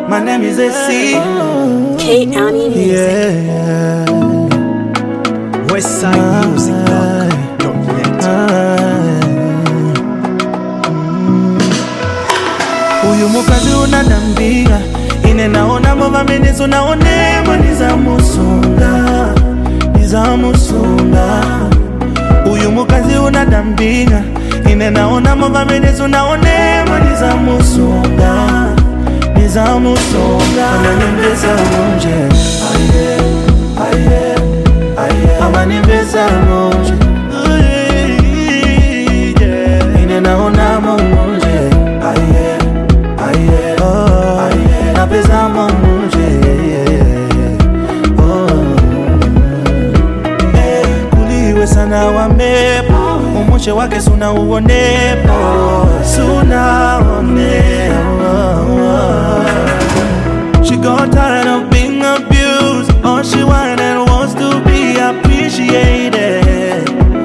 My name is AC. K-County Music. Yeah. Westside Music Blog.net. Uyu mukazi unadambia ine naona mova menizu naonema nizamusunga. Uyu mukazi unadambia ine naona mova menizu naonema nizamusunga. Ananimbeza munje amanimbeza munje ine naona munje napeza munje kuliwe sana wa mepo umushe wake suna uonepo She got tired of being abused. All she wanted was to be appreciated.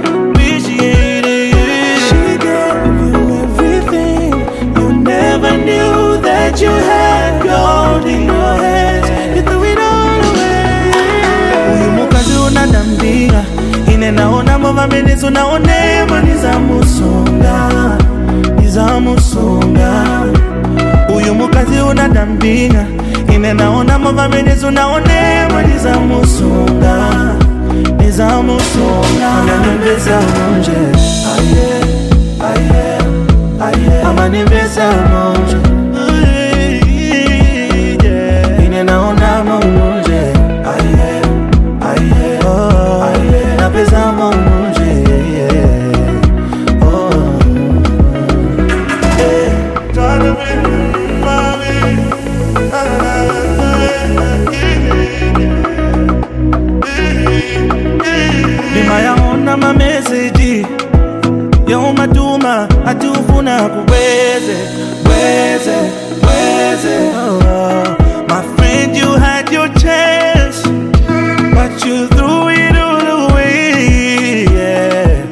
She gave you everything. You never knew that you had gold in your hands. You threw it all away. Uyu mukazi unadambia ine naona mova menizu naonema nizamusunga. Uyu mukazi unadambia ine naona mova menizu naonema nizamusunga. Ananimbeza munje amanimbeza munje ine naona munje napeza munje Nimayaona mameseji yo matuma atufuna kuweze. My friend, you had your chance, but you threw it all away. Yeah.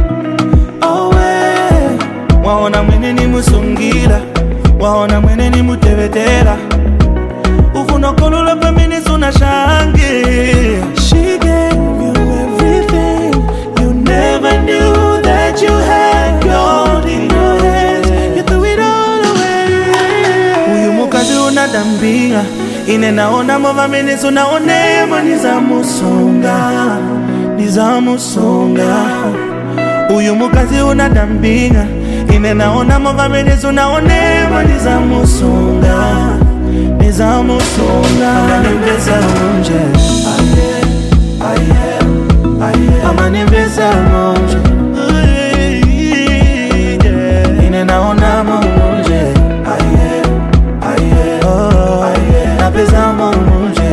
Waona mwene ni musungila, waona mwene ni mutevetera. Ufuna kolula pamini suna shangi. She gave you everything. You never knew that you had gold in your hands. You threw it all away. Uyu mukazi unadambia ine naona mova menizu naonema nizamusunga. Uyu mukazi unadambia ine naona mova menizu naonema nizamusunga. Ananimbeza munje amanimbeza munje ine naona munje napeza munje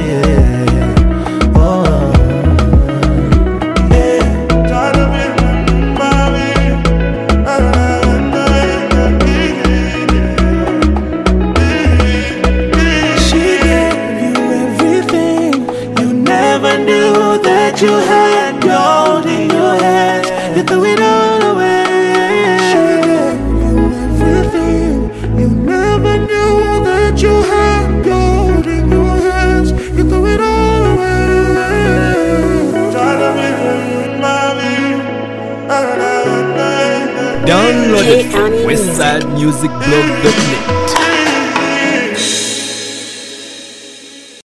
you had gold in your hands. You threw it all away. She gave you everything. You never knew that you had gold in your hands. You threw it all away. Download it from westsidemusicblog.net.